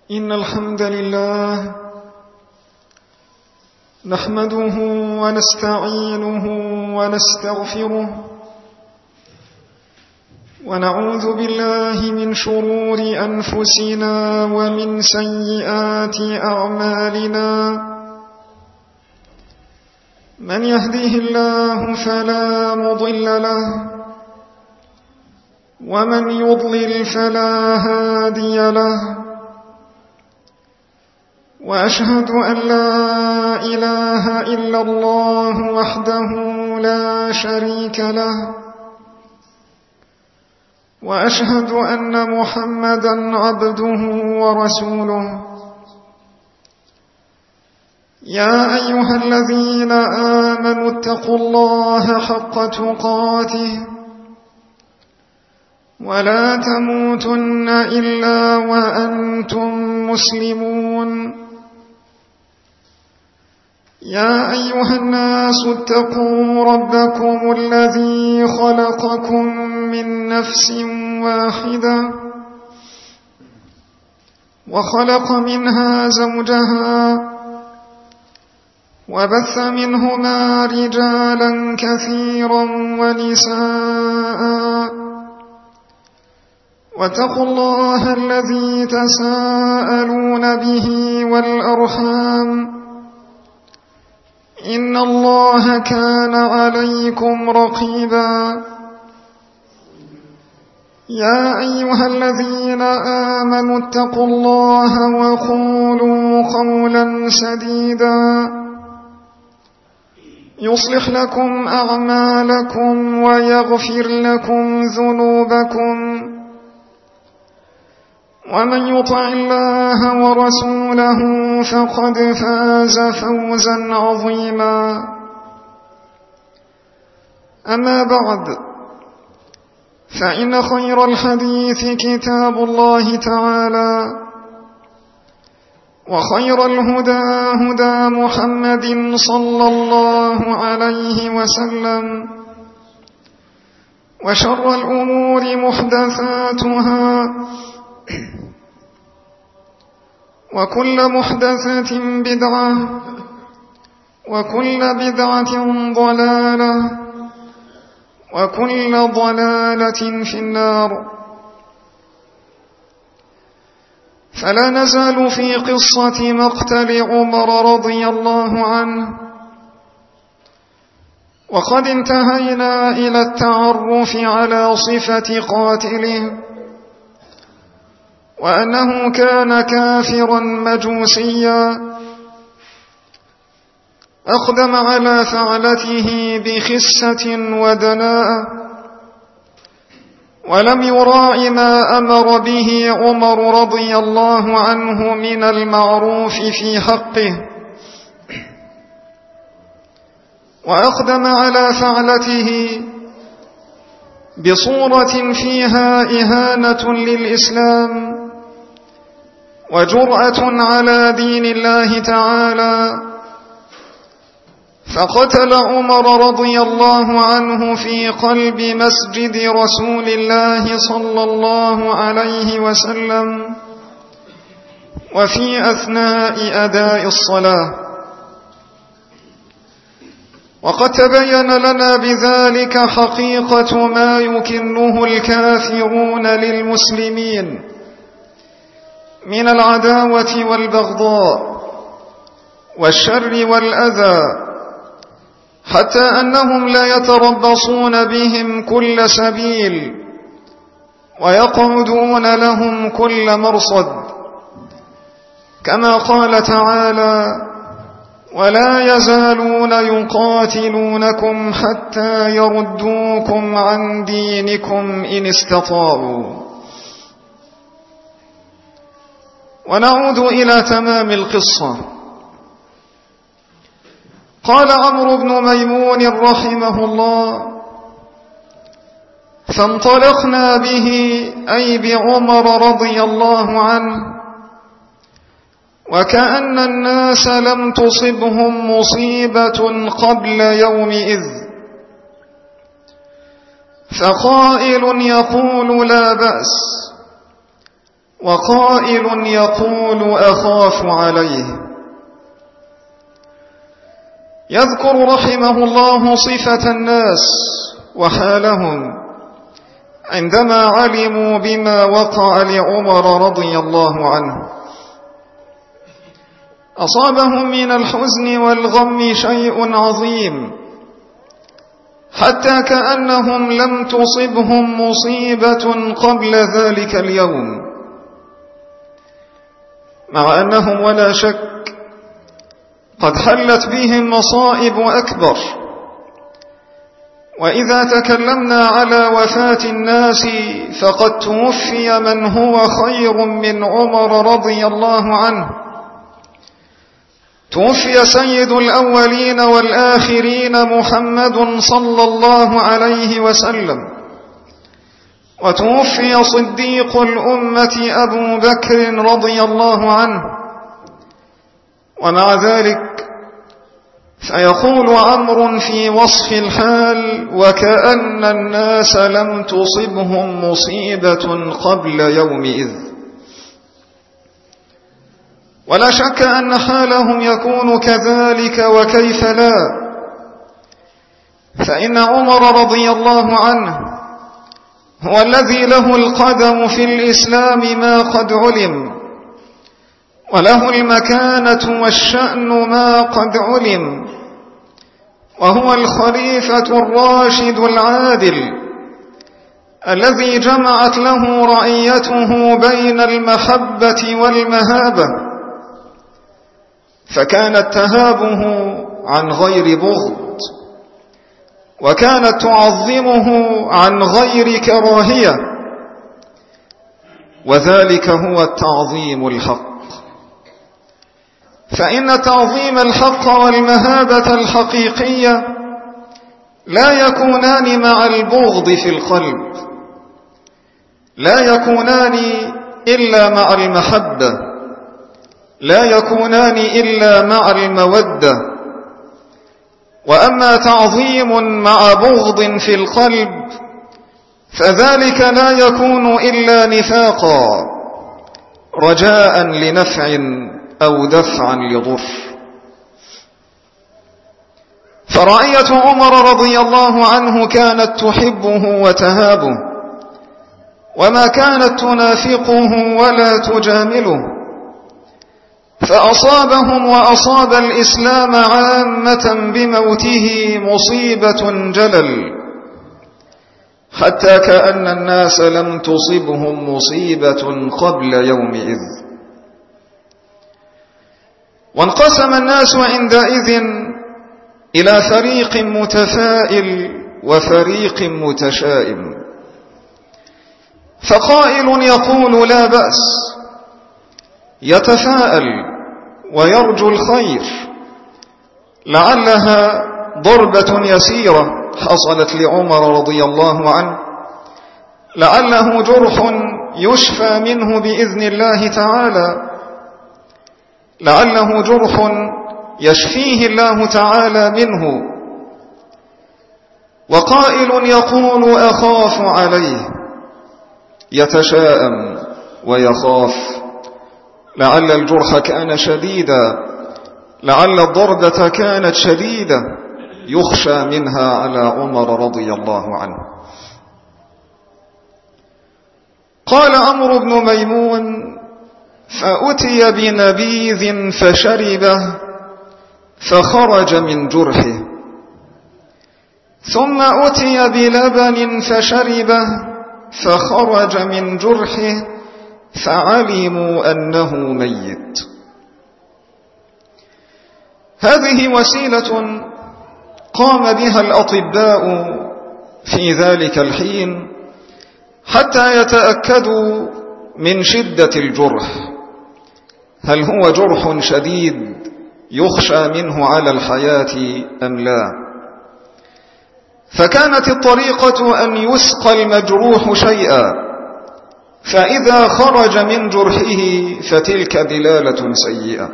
إن الحمد لله نحمده ونستعينه ونستغفره ونعوذ بالله من شرور أنفسنا ومن سيئات أعمالنا من يهده الله فلا مضل له ومن يضلل فلا هادي له وأشهد أن لا إله إلا الله وحده لا شريك له وأشهد أن محمدًا عبده ورسوله يا أيها الذين آمنوا اتقوا الله حق تقاته ولا تموتن إلا وأنتم مسلمون يا أيها الناس اتقوا ربكم الذي خلقكم من نفس واحدة وخلق منها زوجها وبث منهما رجالا كثيرا ونساء واتقوا الله الذي تساءلون به والأرحام إن الله كان عليكم رقيبا يا أيها الذين آمنوا اتقوا الله وقولوا قولا سديدا يصلح لكم أعمالكم ويغفر لكم ذنوبكم ومن يطع الله ورسوله فقد فاز فوزا عظيما أما بعد فإن خير الحديث كتاب الله تعالى وخير الهدى هدى محمد صلى الله عليه وسلم وشر الأمور محدثاتها وكل محدثة بدعة وكل بدعة ضلالة وكل ضلالة في النار. فلا نزال في قصة مقتل عمر رضي الله عنه، وقد انتهينا إلى التعرف على صفة قاتله، وأنه كان كافرا مجوسيا أقدم على فعلته بخسة ودناءة، ولم يراع ما أمر به عمر رضي الله عنه من المعروف في حقه، وأقدم على فعلته بصورة فيها إهانة للإسلام وجرأة على دين الله تعالى، فقتل عمر رضي الله عنه في قلب مسجد رسول الله صلى الله عليه وسلم وفي أثناء أداء الصلاة. وقد تبين لنا بذلك حقيقة ما يكنه الكافرون للمسلمين من العداوة والبغضاء والشر والأذى، حتى أنهم لا يتربصون بهم كل سبيل ويقعدون لهم كل مرصد، كما قال تعالى: ولا يزالون يقاتلونكم حتى يردوكم عن دينكم إن استطاعوا. ونعود إلى تمام القصة. قال عمرو بن ميمون رحمه الله: فانطلقنا به، أي بعمر رضي الله عنه، وكأن الناس لم تصبهم مصيبة قبل يومئذ، فقائل يقول: لا بأس، وقائل يقول أخاف عليه. يذكر رحمه الله صفة الناس وحالهم عندما علموا بما وقع لعمر رضي الله عنه. أصابهم من الحزن والغم شيء عظيم، حتى كأنهم لم تصبهم مصيبة قبل ذلك اليوم، مع أنهم ولا شك قد حلت بهم مصائب أكبر. وإذا تكلمنا على وفاة الناس فقد توفي من هو خير من عمر رضي الله عنه. توفي سيد الأولين والآخرين محمد صلى الله عليه وسلم، وتوفي صديق الأمة أبو بكر رضي الله عنه. ومع ذلك فيقول عمرو في وصف الحال: وكأن الناس لم تصبهم مصيبة قبل يومئذ. ولا شك أن حالهم يكون كذلك، وكيف لا، فإن عمر رضي الله عنه هو الذي له القدم في الإسلام ما قد علم، وله المكانة والشأن ما قد علم، وهو الخليفة الراشد العادل الذي جمعت له رعيته بين المحبة والمهابة، فكانت تهابه عن غير بغض، وكانت تعظمه عن غير كراهية، وذلك هو التعظيم الحق. فإن تعظيم الحق والمهابة الحقيقية لا يكونان مع البغض في القلب، لا يكونان إلا مع المحبة، لا يكونان إلا مع المودة. وأما تعظيم مع بغض في القلب فذلك لا يكون إلا نفاقا، رجاء لنفع أو دفعا لضر. فرعية عمر رضي الله عنه كانت تحبه وتهابه، وما كانت تنافقه ولا تجامله، فأصابهم وأصاب الإسلام عامة بموته مصيبة جلل، حتى كأن الناس لم تصبهم مصيبة قبل يومئذ. وانقسم الناس عندئذ إلى فريق متفائل وفريق متشائم. فقائل يقول لا بأس، يتفاءل ويرجو الخير، لعلها ضربة يسيرة حصلت لعمر رضي الله عنه، لعله جرح يشفى منه بإذن الله تعالى، لعله جرح يشفيه الله تعالى منه. وقائل يقول أخاف عليه، يتشاءم ويخاف، لعل الجرح كان شديدا، لعل الضربة كانت شديدة يخشى منها على عمر رضي الله عنه. قال عمرو بن ميمون: فأتي بنبيذ فشربه فخرج من جرحه، ثم أتي بلبن فشربه فخرج من جرحه، فعلموا أنه ميت. هذه وسيلة قام بها الأطباء في ذلك الحين حتى يتأكدوا من شدة الجرح، هل هو جرح شديد يخشى منه على الحياة أم لا. فكانت الطريقة أن يسقى المجروح شيئا، فإذا خرج من جرحه فتلك دلالة سيئة.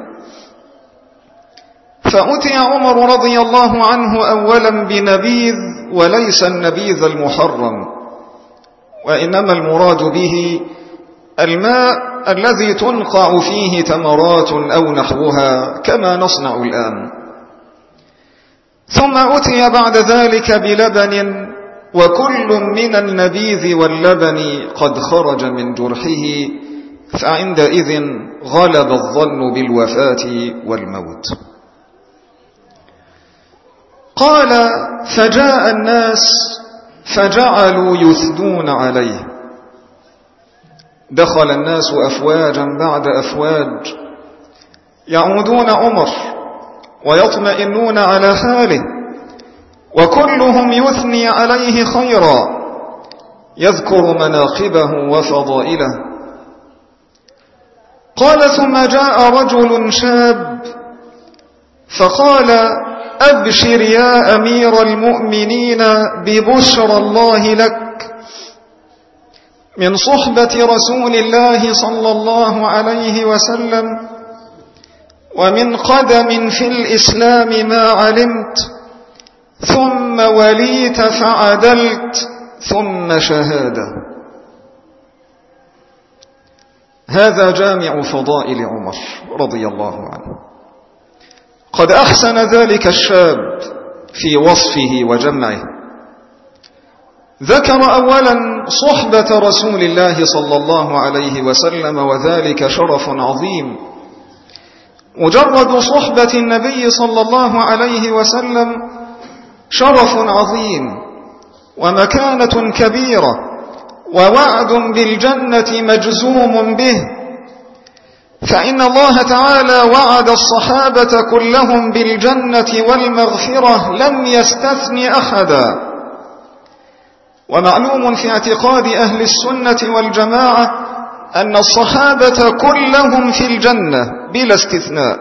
فأتي عمر رضي الله عنه أولا بنبيذ، وليس النبيذ المحرم، وإنما المراد به الماء الذي تنقع فيه تمرات أو نحوها كما نصنع الآن. ثم أتي بعد ذلك بلبن، وكل من النبيذ واللبن قد خرج من جرحه، فعندئذ غلب الظن بالوفاة والموت. قال: فجاء الناس فجعلوا يثنون عليه. دخل الناس أفواجا بعد أفواج يعودون عمر ويطمئنون على حاله، وكلهم يثني عليه خيرا، يذكر مناقبه وفضائله. قال: ثم جاء رجل شاب فقال: أبشر يا أمير المؤمنين ببشرى الله لك من صحبة رسول الله صلى الله عليه وسلم، ومن قدم في الإسلام ما علمت، ثم وليت فعدلت، ثم شهادة. هذا جامع فضائل عمر رضي الله عنه. قد أحسن ذلك الشاب في وصفه وجمعه. ذكر أولا صحبة رسول الله صلى الله عليه وسلم، وذلك شرف عظيم. مجرد صحبة النبي صلى الله عليه وسلم شرف عظيم ومكانة كبيرة، ووعد بالجنة مجزوم به، فإن الله تعالى وعد الصحابة كلهم بالجنة والمغفرة، لم يستثن أحدا. ومعلوم في اعتقاد أهل السنة والجماعة أن الصحابة كلهم في الجنة بلا استثناء.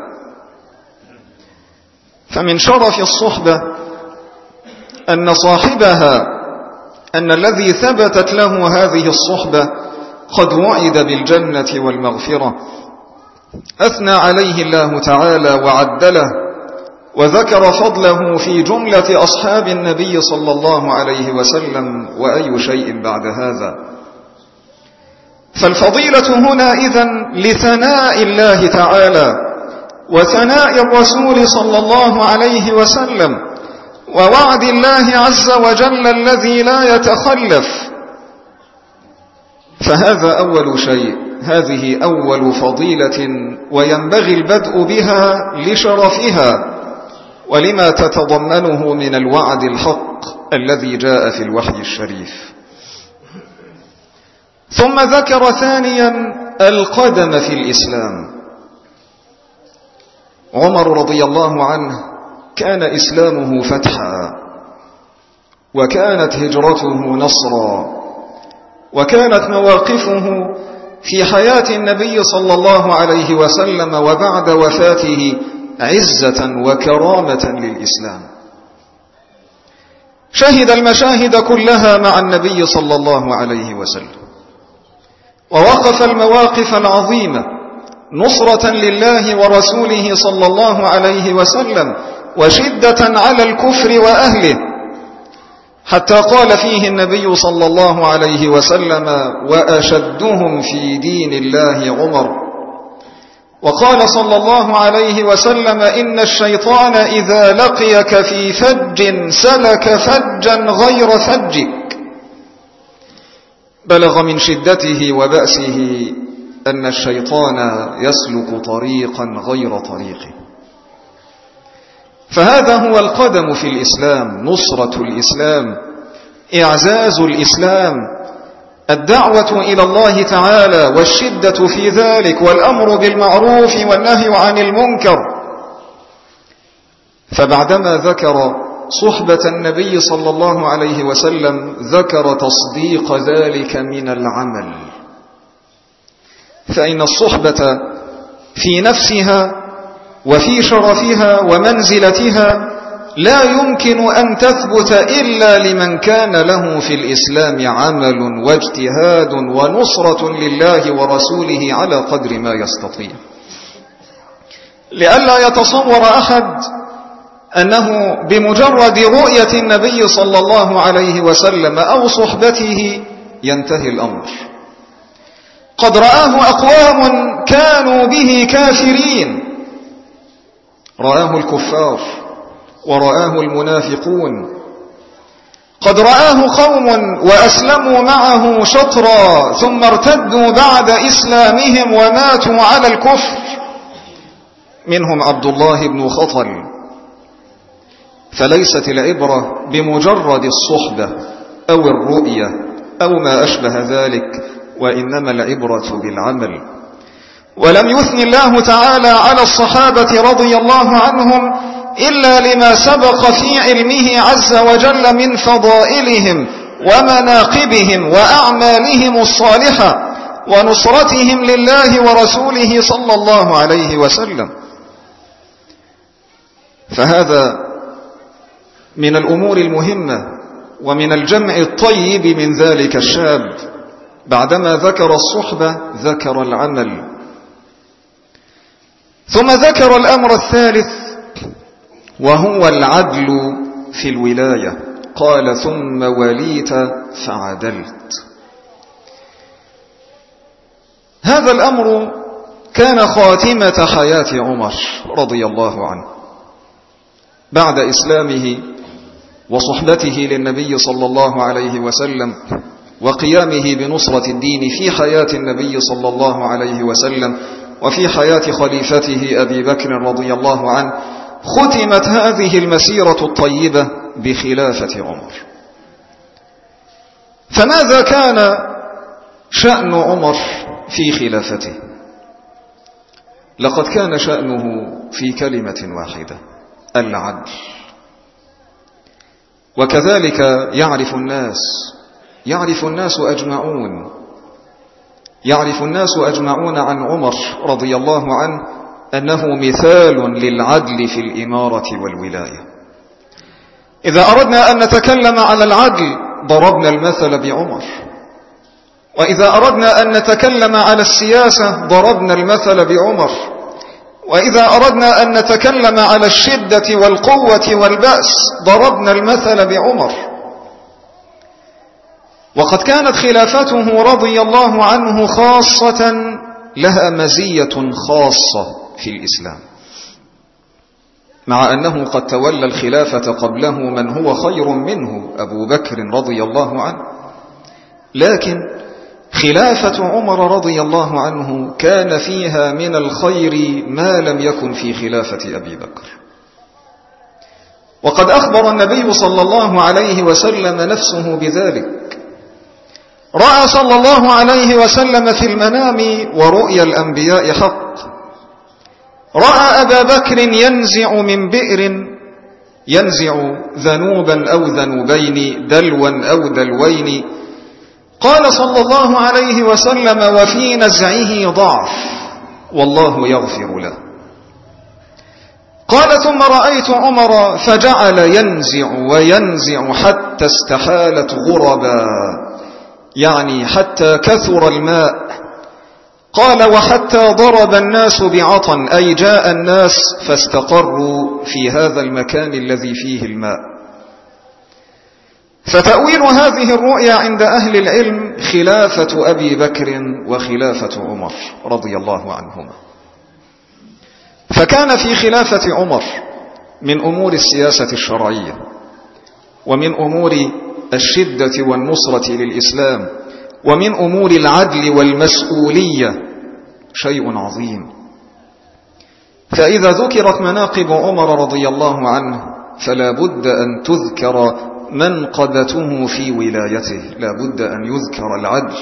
فمن شرف الصحبة أن صاحبها، أن الذي ثبتت له هذه الصحبة قد وعد بالجنة والمغفرة، أثنى عليه الله تعالى وعدله، وذكر فضله في جملة أصحاب النبي صلى الله عليه وسلم، وأي شيء بعد هذا. فالفضيلة هنا إذن لثناء الله تعالى وثناء الرسول صلى الله عليه وسلم، ووعد الله عز وجل الذي لا يتخلف. فهذا أول شيء، هذه أول فضيلة، وينبغي البدء بها لشرفها ولما تتضمنه من الوعد الحق الذي جاء في الوحي الشريف. ثم ذكر ثانيا القدم في الإسلام. عمر رضي الله عنه كان إسلامه فتحا، وكانت هجرته نصرا، وكانت مواقفه في حياة النبي صلى الله عليه وسلم وبعد وفاته عزة وكرامة للإسلام. شهد المشاهد كلها مع النبي صلى الله عليه وسلم، ووقف المواقف العظيمة نصرة لله ورسوله صلى الله عليه وسلم، وشدة على الكفر وأهله، حتى قال فيه النبي صلى الله عليه وسلم: وأشدهم في دين الله عمر. وقال صلى الله عليه وسلم: إن الشيطان إذا لقيك في فج سلك فجا غير فجك. بلغ من شدته وبأسه أن الشيطان يسلك طريقا غير طريقه. فهذا هو القدم في الإسلام، نصرة الإسلام، إعزاز الإسلام، الدعوة إلى الله تعالى والشدة في ذلك، والأمر بالمعروف والنهي عن المنكر. فبعدما ذكر صحبة النبي صلى الله عليه وسلم ذكر تصديق ذلك من العمل. فإن الصحبة في نفسها وفي شرفها ومنزلتها لا يمكن أن تثبت إلا لمن كان له في الإسلام عمل واجتهاد ونصرة لله ورسوله على قدر ما يستطيع، لئلا يتصور أحد أنه بمجرد رؤية النبي صلى الله عليه وسلم أو صحبته ينتهي الأمر. قد رآه أقوام كانوا به كافرين، رآه الكفار ورآه المنافقون. قد رآه قوم وأسلموا معه شطرا ثم ارتدوا بعد إسلامهم وماتوا على الكفر، منهم عبد الله بن خطل. فليست العبرة بمجرد الصحبة أو الرؤية أو ما أشبه ذلك، وإنما العبرة بالعمل. ولم يثني الله تعالى على الصحابة رضي الله عنهم إلا لما سبق في علمه عز وجل من فضائلهم ومناقبهم وأعمالهم الصالحة ونصرتهم لله ورسوله صلى الله عليه وسلم. فهذا من الأمور المهمة ومن الجمع الطيب من ذلك الشاب. بعدما ذكر الصحبة ذكر العمل، ثم ذكر الأمر الثالث وهو العدل في الولاية. قال ثم وليت فعدلت. هذا الأمر كان خاتمة حياة عمر رضي الله عنه بعد إسلامه وصحبته للنبي صلى الله عليه وسلم وقيامه بنصرة الدين في حياة النبي صلى الله عليه وسلم وفي حياة خليفته أبي بكر رضي الله عنه. ختمت هذه المسيرة الطيبة بخلافة عمر. فماذا كان شأن عمر في خلافته؟ لقد كان شأنه في كلمة واحدة: العدل. وكذلك يعرف الناس أجمعون عن عمر رضي الله عنه أنه مثال للعدل في الإمارة والولاية. إذا أردنا أن نتكلم على العدل ضربنا المثل بعمر، وإذا أردنا أن نتكلم على السياسة ضربنا المثل بعمر، وإذا أردنا أن نتكلم على الشدة والقوة والبأس ضربنا المثل بعمر. وقد كانت خلافته رضي الله عنه خاصة لها مزية خاصة في الإسلام، مع أنه قد تولى الخلافة قبله من هو خير منه أبو بكر رضي الله عنه، لكن خلافة عمر رضي الله عنه كان فيها من الخير ما لم يكن في خلافة أبي بكر. وقد أخبر النبي صلى الله عليه وسلم نفسه بذلك. رأى صلى الله عليه وسلم في المنام ورؤيا الأنبياء حق. رأى أبا بكر ينزع من بئر، ينزع ذنوبا أو ذنوبين، دلوا أو دلوين. قال صلى الله عليه وسلم: وفي نزعه ضعف والله يغفر له. قال: ثم رأيت عمر فجعل ينزع وينزع حتى استحالت غربا، يعني حتى كثر الماء. قال: وحتى ضرب الناس بعطن، أي جاء الناس فاستقروا في هذا المكان الذي فيه الماء. فتأويل هذه الرؤيا عند أهل العلم خلافة أبي بكر وخلافة عمر رضي الله عنهما. فكان في خلافة عمر من أمور السياسة الشرعية ومن أمور الشدة والنصرة للإسلام ومن أمور العدل والمسؤولية شيء عظيم. فإذا ذكرت مناقب عمر رضي الله عنه فلا بد أن تذكر منقبته في ولايته، لا بد أن يذكر العدل.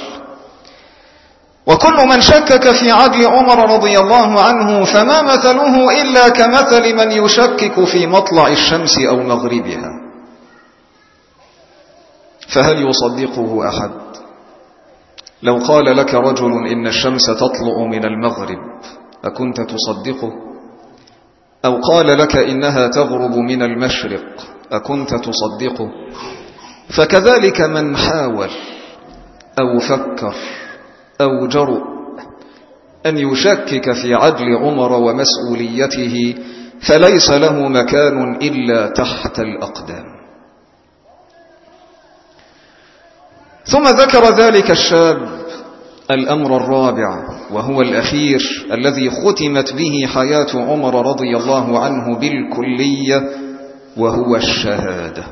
وكل من شكك في عدل عمر رضي الله عنه فما مثله إلا كمثل من يشكك في مطلع الشمس أو مغربها. فهل يصدقه أحد؟ لو قال لك رجل إن الشمس تطلع من المغرب أكنت تصدقه؟ أو قال لك إنها تغرب من المشرق أكنت تصدقه؟ فكذلك من حاول أو فكر أو جرؤ أن يشكك في عدل عمر ومسؤوليته فليس له مكان إلا تحت الأقدام. ثم ذكر ذلك الشاب الأمر الرابع وهو الأخير الذي ختمت به حياة عمر رضي الله عنه بالكلية، وهو الشهادة.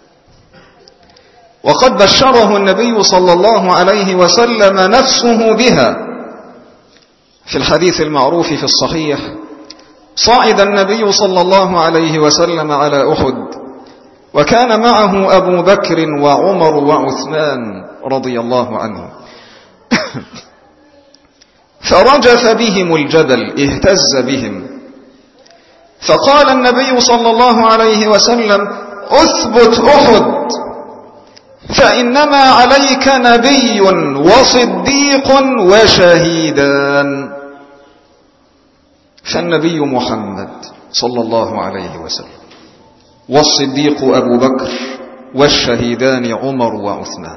وقد بشره النبي صلى الله عليه وسلم نفسه بها في الحديث المعروف في الصحيح: صعد النبي صلى الله عليه وسلم على أحد، وكان معه أبو بكر وعمر وعثمان رضي الله عنهم، فرجف بهم الجبل، اهتز بهم، فقال النبي صلى الله عليه وسلم: اثبت أحد، فإنما عليك نبي وصديق وشهيدان. فالنبي محمد صلى الله عليه وسلم، والصديق أبو بكر، والشهيدان عمر وعثمان.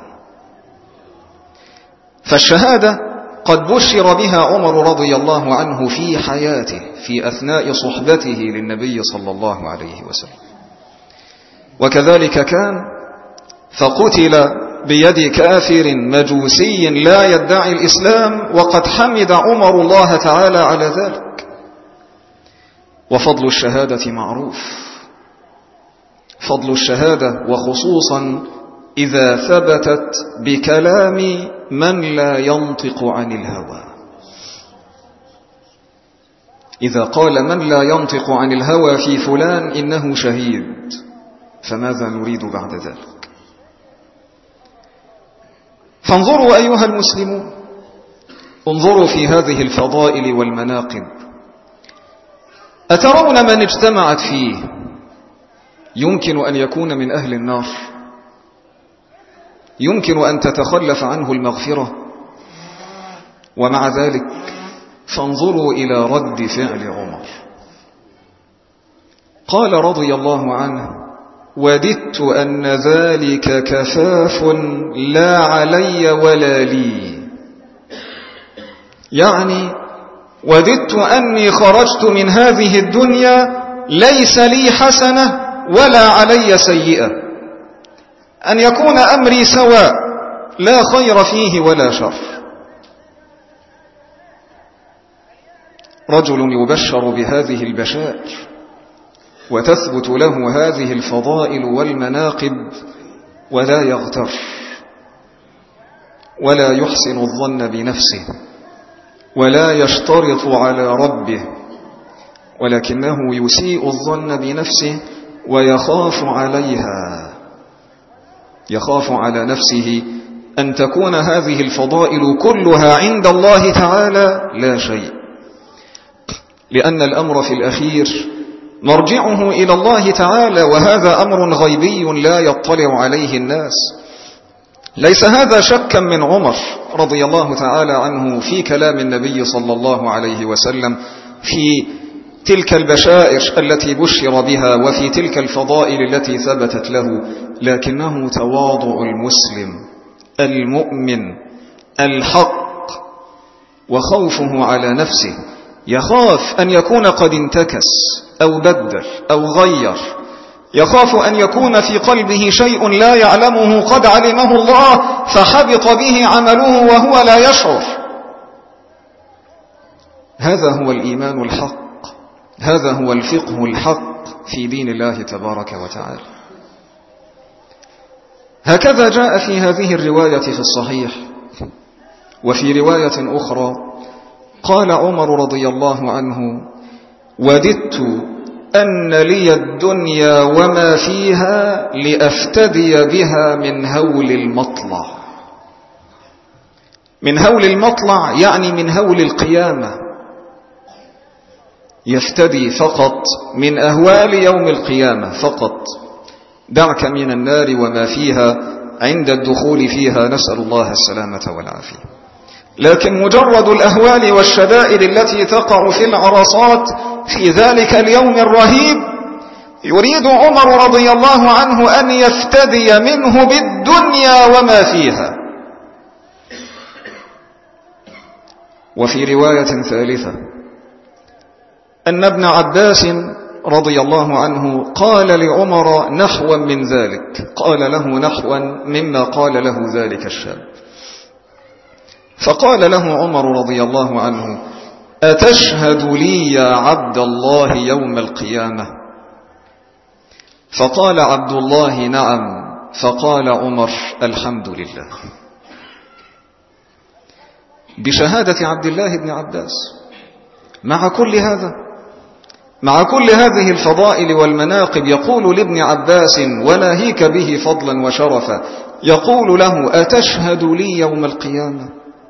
فالشهادة قد بشر بها عمر رضي الله عنه في حياته في أثناء صحبته للنبي صلى الله عليه وسلم، وكذلك كان، فقتل بيد كافر مجوسي لا يدعي الإسلام، وقد حمد عمر الله تعالى على ذلك. وفضل الشهادة معروف، فضل الشهادة وخصوصا إذا ثبتت بكلام من لا ينطق عن الهوى. إذا قال من لا ينطق عن الهوى في فلان إنه شهيد، فماذا نريد بعد ذلك؟ فانظروا أيها المسلمون، انظروا في هذه الفضائل والمناقب. أترون من اجتمعت فيه يمكن أن يكون من أهل النار؟ يمكن أن تتخلف عنه المغفرة؟ ومع ذلك فانظروا إلى رد فعل عمر. قال رضي الله عنه: وددت أن ذلك كفاف لا علي ولا لي. يعني وددت أني خرجت من هذه الدنيا ليس لي حسنة ولا علي سيئة، أن يكون أمري سواء، لا خير فيه ولا شر. رجل يبشر بهذه البشائر وتثبت له هذه الفضائل والمناقب، ولا يغتر ولا يحسن الظن بنفسه ولا يشترط على ربه، ولكنه يسيء الظن بنفسه ويخاف عليها، يخاف على نفسه أن تكون هذه الفضائل كلها عند الله تعالى لا شيء، لأن الأمر في الأخير مرجعه إلى الله تعالى، وهذا أمر غيبي لا يطلع عليه الناس. ليس هذا شكا من عمر رضي الله تعالى عنه في كلام النبي صلى الله عليه وسلم في تلك البشائر التي بشر بها وفي تلك الفضائل التي ثبتت له، لكنه تواضع المسلم المؤمن الحق وخوفه على نفسه، يخاف أن يكون قد انتكس أو بدل أو غير، يخاف أن يكون في قلبه شيء لا يعلمه قد علمه الله فحبط به عمله وهو لا يشعر. هذا هو الإيمان الحق، هذا هو الفقه الحق في دين الله تبارك وتعالى. هكذا جاء في هذه الرواية في الصحيح. وفي رواية أخرى قال عمر رضي الله عنه: وددت أن لي الدنيا وما فيها لأفتدي بها من هول المطلع. من هول المطلع يعني من هول القيامة، يفتدي فقط من أهوال يوم القيامة فقط، دعك من النار وما فيها عند الدخول فيها، نسأل الله السلامة والعافية. لكن مجرد الأهوال والشدائد التي تقع في العرصات في ذلك اليوم الرهيب يريد عمر رضي الله عنه أن يفتدي منه بالدنيا وما فيها. وفي رواية ثالثة أن ابن عباس رضي الله عنه قال لعمر نحوا من ذلك، قال له نحوا مما قال له ذلك الشاب، فقال له عمر رضي الله عنه: أتشهد لي يا عبد الله يوم القيامة؟ فقال عبد الله: نعم. فقال عمر: الحمد لله. بشهادة عبد الله بن عباس، مع كل هذا، مع كل هذه الفضائل والمناقب، يقول لابن عباس وناهيك به فضلا وشرفا، يقول له: أتشهد لي يوم القيامة؟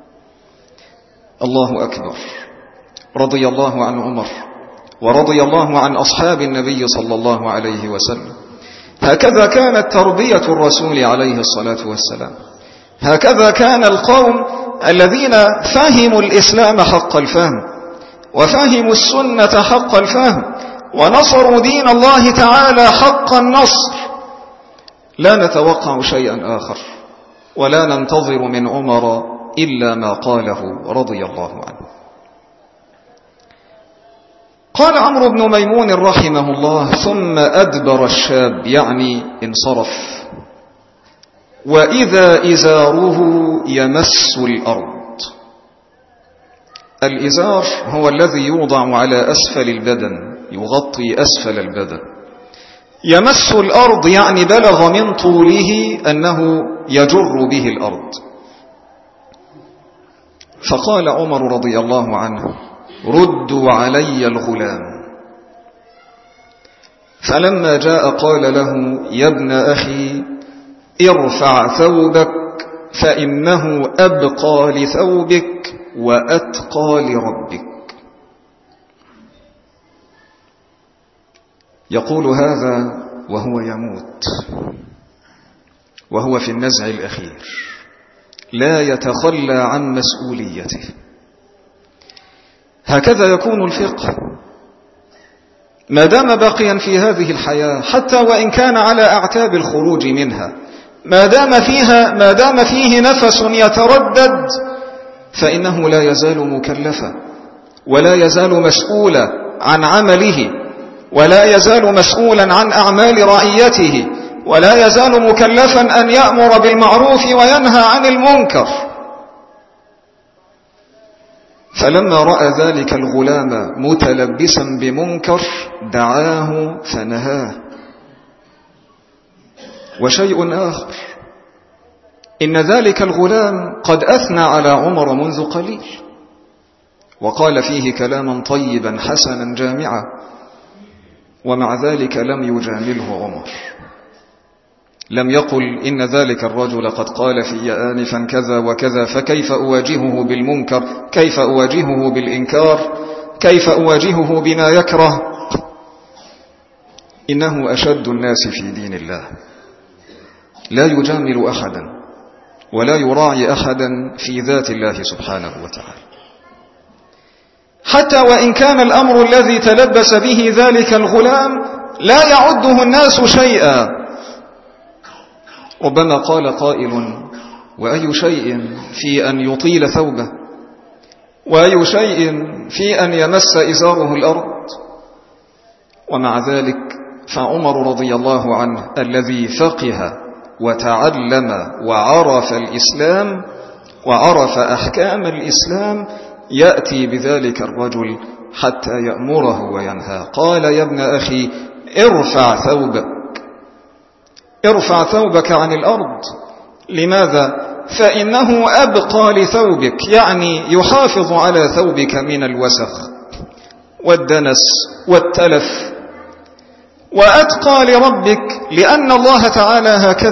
الله أكبر. رضي الله عن عمر ورضي الله عن أصحاب النبي صلى الله عليه وسلم. هكذا كانت تربية الرسول عليه الصلاة والسلام، هكذا كان القوم الذين فهموا الإسلام حق الفهم وفهموا السنة حق الفهم ونصروا دين الله تعالى حق النصر. لا نتوقع شيئا آخر ولا ننتظر من عمر إلا ما قاله رضي الله عنه. قال عمرو بن ميمون رحمه الله: ثم أدبر الشاب، يعني انصرف، وإذا إزاره يمس الأرض. الإزار هو الذي يوضع على أسفل البدن، يغطي أسفل البدن. يمس الأرض يعني بلغ من طوله أنه يجر به الأرض. فقال عمر رضي الله عنه: ردوا علي الغلام. فلما جاء قال له: يا ابن أخي، ارفع ثوبك فإنه أبقى لثوبك وأتقى لربك. يقول هذا وهو يموت، وهو في النزع الأخير، لا يتخلى عن مسؤوليته. هكذا يكون الفقه ما دام باقيا في هذه الحياة، حتى وإن كان على أعتاب الخروج منها، ما دام فيه نفس يتردد، فإنه لا يزال مكلفا ولا يزال مسؤولا عن عمله، ولا يزال مسؤولا عن أعمال رعيته، ولا يزال مكلفا أن يأمر بالمعروف وينهى عن المنكر. فلما رأى ذلك الغلام متلبسا بمنكر دعاه فنهاه. وشيء آخر، إن ذلك الغلام قد أثنى على عمر منذ قليل، وقال فيه كلاما طيبا حسنا جامعا، ومع ذلك لم يجامله عمر. لم يقل: إن ذلك الرجل قد قال في آنفا كذا وكذا، فكيف أواجهه بالمنكر؟ كيف أواجهه بالإنكار؟ كيف أواجهه بما يكره؟ إنه أشد الناس في دين الله، لا يجامل أحدا ولا يراعي أحدا في ذات الله سبحانه وتعالى. حتى وإن كان الأمر الذي تلبس به ذلك الغلام لا يعده الناس شيئا. ربما قال قائل: وأي شيء في أن يطيل ثوبه؟ وأي شيء في أن يمس إزاره الأرض؟ ومع ذلك فعمر رضي الله عنه الذي فقه وتعلم وعرف الإسلام وعرف أحكام الإسلام يأتي بذلك الرجل حتى يأمره وينهى. قال: يا ابن أخي، ارفع ثوبك، ارفع ثوبك عن الأرض. لماذا؟ فإنه أبقى لثوبك، يعني يحافظ على ثوبك من الوسخ والدنس والتلف. وأتقى لربك، لأن الله تعالى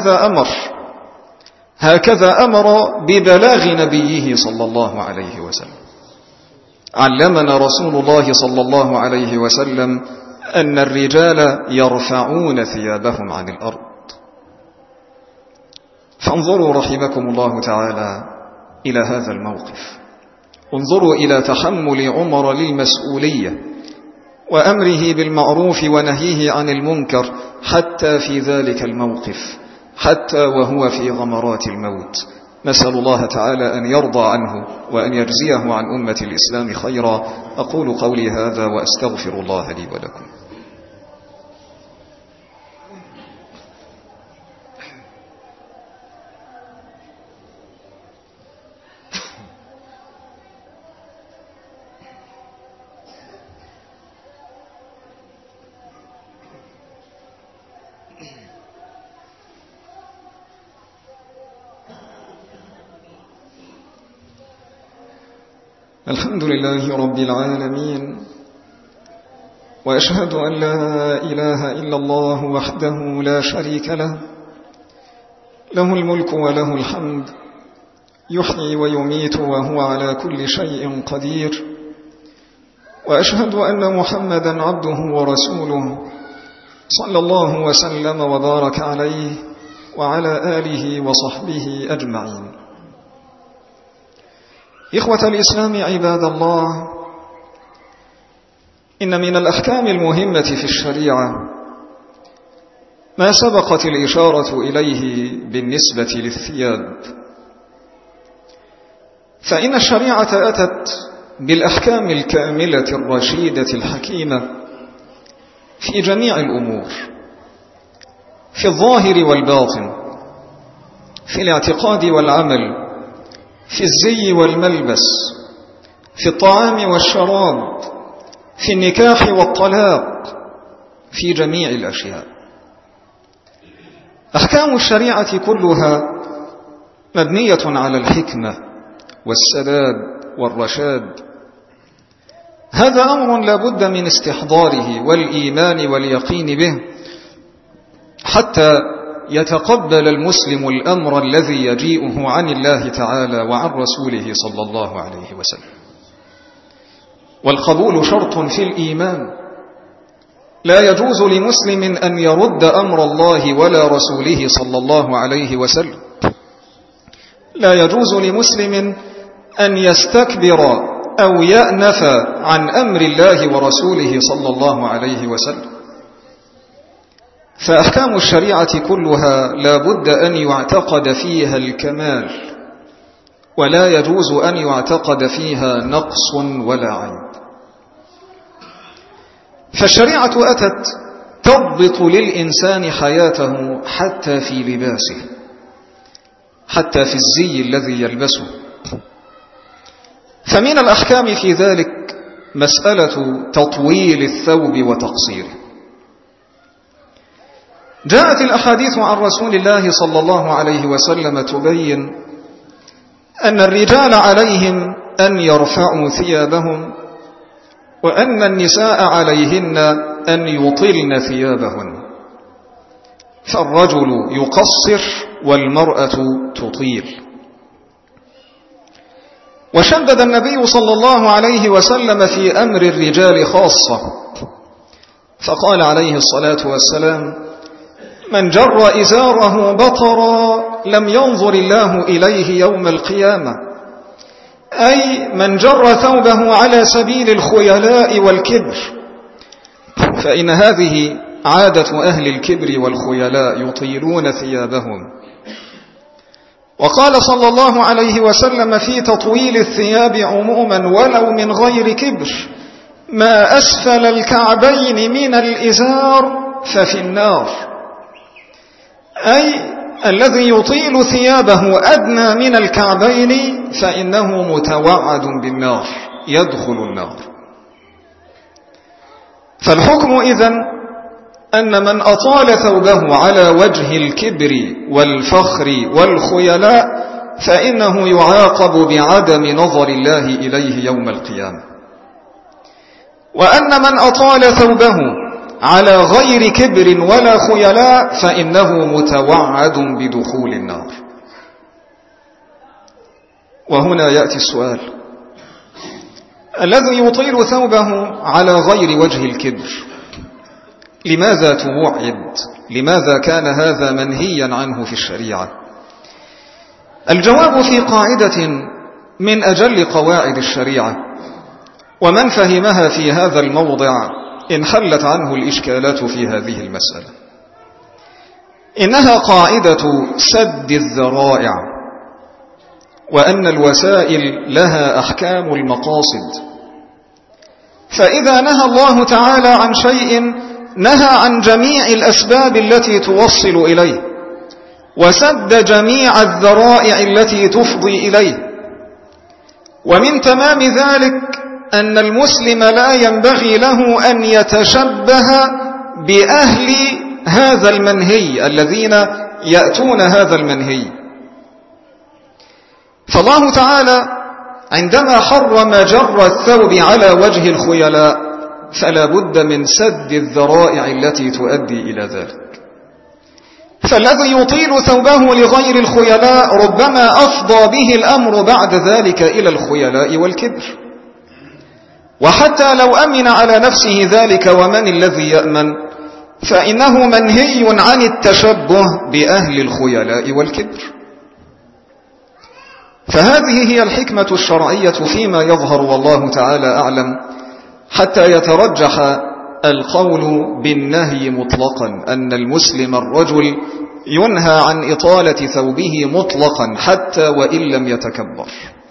هكذا أمر ببلاغ نبيه صلى الله عليه وسلم. علمنا رسول الله صلى الله عليه وسلم أن الرجال يرفعون ثيابهم عن الأرض. فانظروا رحمكم الله تعالى إلى هذا الموقف، انظروا إلى تحمل عمر للمسؤولية وأمره بالمعروف ونهيه عن المنكر، حتى في ذلك الموقف، حتى وهو في غمرات الموت. نسأل الله تعالى أن يرضى عنه وأن يجزيه عن أمة الإسلام خيرا. أقول قولي هذا وأستغفر الله لي ولكم. الحمد لله رب العالمين، وأشهد أن لا إله إلا الله وحده لا شريك له، له الملك وله الحمد، يحيي ويميت وهو على كل شيء قدير. وأشهد أن محمدا عبده ورسوله صلى الله وسلم وبارك عليه وعلى آله وصحبه أجمعين. إخوة الإسلام عباد الله، إن من الأحكام المهمة في الشريعة ما سبقت الإشارة إليه بالنسبة للثياب، فإن الشريعة أتت بالأحكام الكاملة الرشيدة الحكيمة في جميع الأمور، في الظاهر والباطن، في الاعتقاد والعمل، في الزي والملبس، في الطعام والشراب، في النكاح والطلاق، في جميع الأشياء. أحكام الشريعة كلها مبنية على الحكمة والسداد والرشاد. هذا أمر لا بد من استحضاره والإيمان واليقين به حتى يتقبل المسلم الأمر الذي يجيئه عن الله تعالى وعن رسوله صلى الله عليه وسلم. والقبول شرط في الإيمان، لا يجوز لمسلم أن يرد أمر الله ولا رسوله صلى الله عليه وسلم، لا يجوز لمسلم أن يستكبر أو يأنف عن أمر الله ورسوله صلى الله عليه وسلم. فأحكام الشريعة كلها لا بد أن يعتقد فيها الكمال، ولا يجوز أن يعتقد فيها نقص ولا عيب. فالشريعة أتت تضبط للإنسان حياته حتى في لباسه، حتى في الزي الذي يلبسه. فمن الأحكام في ذلك مسألة تطويل الثوب وتقصيره. جاءت الأحاديث عن رسول الله صلى الله عليه وسلم تبين أن الرجال عليهم أن يرفعوا ثيابهم، وأن النساء عليهن أن يطلن ثيابهن، فالرجل يقصر والمرأة تطيل. وشدد النبي صلى الله عليه وسلم في أمر الرجال خاصة، فقال عليه الصلاة والسلام: من جر إزاره بطرا لم ينظر الله إليه يوم القيامة، أي من جر ثوبه على سبيل الخيلاء والكبر، فإن هذه عادة أهل الكبر والخيلاء، يطيلون ثيابهم. وقال صلى الله عليه وسلم في تطويل الثياب عموما ولو من غير كبر: ما أسفل الكعبين من الإزار ففي النار، أي الذي يطيل ثيابه أدنى من الكعبين فإنه متوعد بالنار، يدخل النار. فالحكم إذن أن من أطال ثوبه على وجه الكبر والفخر والخيلاء فإنه يعاقب بعدم نظر الله إليه يوم القيامة، وأن من أطال ثوبه على غير كبر ولا خيلاء فإنه متوعد بدخول النار. وهنا يأتي السؤال: الذي يطيل ثوبه على غير وجه الكبر لماذا توعد؟ لماذا كان هذا منهيا عنه في الشريعة؟ الجواب في قاعدة من أجل قواعد الشريعة، ومن فهمها في هذا الموضع انحلت عنه الإشكالات في هذه المسألة. إنها قاعدة سد الذرائع، وأن الوسائل لها أحكام المقاصد. فإذا نهى الله تعالى عن شيء نهى عن جميع الأسباب التي توصل إليه، وسد جميع الذرائع التي تفضي إليه. ومن تمام ذلك أن المسلم لا ينبغي له أن يتشبه بأهل هذا المنهي الذين يأتون هذا المنهي. فالله تعالى عندما حرم جر الثوب على وجه الخيلاء فلا بد من سد الذرائع التي تؤدي إلى ذلك. فالذي يطيل ثوبه لغير الخيلاء ربما أفضى به الأمر بعد ذلك إلى الخيلاء والكبر. وحتى لو أمن على نفسه ذلك، ومن الذي يأمن؟ فإنه منهي عن التشبه بأهل الخيلاء والكبر. فهذه هي الحكمة الشرعية فيما يظهر والله تعالى أعلم، حتى يترجح القول بالنهي مطلقا، أن المسلم الرجل ينهى عن إطالة ثوبه مطلقا حتى وإن لم يتكبر.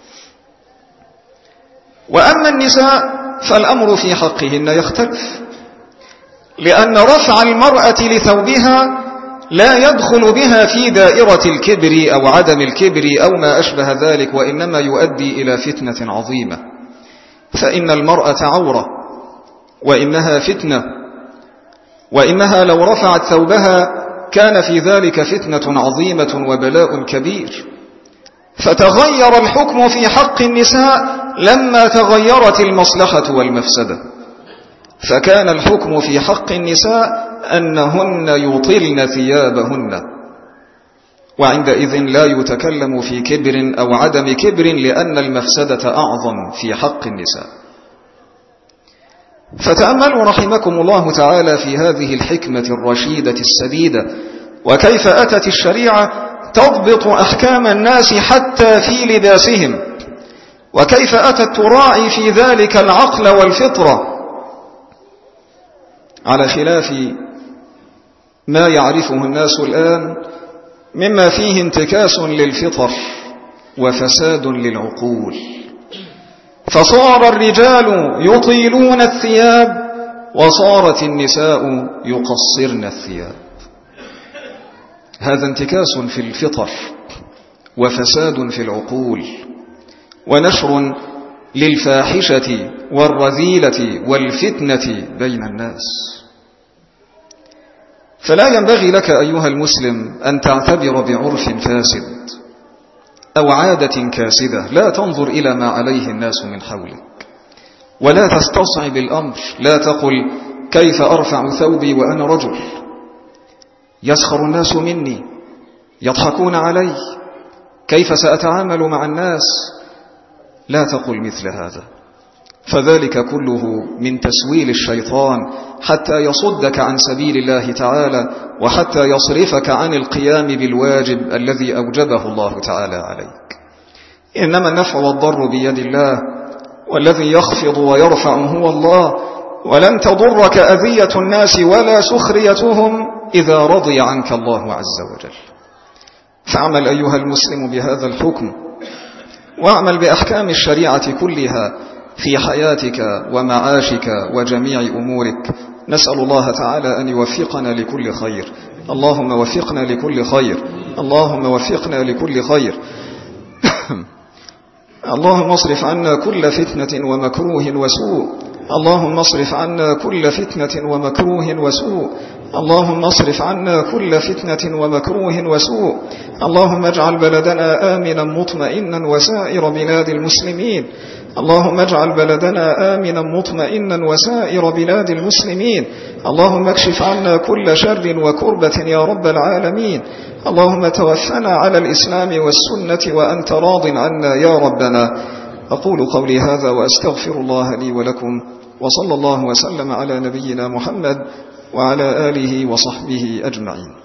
وأما النساء فالأمر في حقهن يختلف، لأن رفع المرأة لثوبها لا يدخل بها في دائرة الكبر أو عدم الكبر أو ما أشبه ذلك، وإنما يؤدي إلى فتنة عظيمة. فإن المرأة عورة وإنها فتنة، وإنها لو رفعت ثوبها كان في ذلك فتنة عظيمة وبلاء كبير. فتغير الحكم في حق النساء لما تغيرت المصلحة والمفسدة، فكان الحكم في حق النساء أنهن يطلن ثيابهن، وعندئذ لا يتكلم في كبر أو عدم كبر، لأن المفسدة أعظم في حق النساء. فتأملوا رحمكم الله تعالى في هذه الحكمة الرشيدة السديدة، وكيف أتت الشريعة تضبط أحكام الناس حتى في لباسهم، وكيف أتت تراعي في ذلك العقل والفطرة، على خلاف ما يعرفه الناس الآن مما فيه انتكاس للفطر وفساد للعقول. فصار الرجال يطيلون الثياب وصارت النساء يقصرن الثياب. هذا انتكاس في الفطر وفساد في العقول ونشر للفاحشة والرذيلة والفتنة بين الناس. فلا ينبغي لك أيها المسلم أن تعتبر بعرف فاسد أو عادة كاسدة، لا تنظر إلى ما عليه الناس من حولك، ولا تستصعب الأمر. لا تقل كيف أرفع ثوبي وأنا رجل، يسخر الناس مني، يضحكون علي، كيف سأتعامل مع الناس؟ لا تقل مثل هذا، فذلك كله من تسويل الشيطان حتى يصدك عن سبيل الله تعالى، وحتى يصرفك عن القيام بالواجب الذي أوجبه الله تعالى عليك. إنما النفع والضر بيد الله، والذي يخفض ويرفع هو الله، ولن تضرك أذية الناس ولا سخريتهم إذا رضي عنك الله عز وجل. فاعمل أيها المسلم بهذا الحكم، واعمل بأحكام الشريعة كلها في حياتك ومعاشك وجميع أمورك. نسأل الله تعالى أن يوفقنا لكل خير. اللهم وفقنا لكل خير، اللهم وفقنا لكل خير. اللهم اصرف عنا كل فتنة ومكروه وسوء، اللهم اصرف عنا كل فتنة ومكروه وسوء، اللهم اصرف عنا كل فتنة ومكروه وسوء. اللهم اجعل بلدنا آمنا مطمئنا وسائر بلاد المسلمين، اللهم اجعل بلدنا آمنا مطمئنا وسائر بلاد المسلمين. اللهم اكشف عنا كل شر وكربة يا رب العالمين. اللهم توفنا على الإسلام والسنة وأنت راض عنا يا ربنا. أقول قولي هذا وأستغفر الله لي ولكم، وصلى الله وسلم على نبينا محمد وعلى آله وصحبه أجمعين.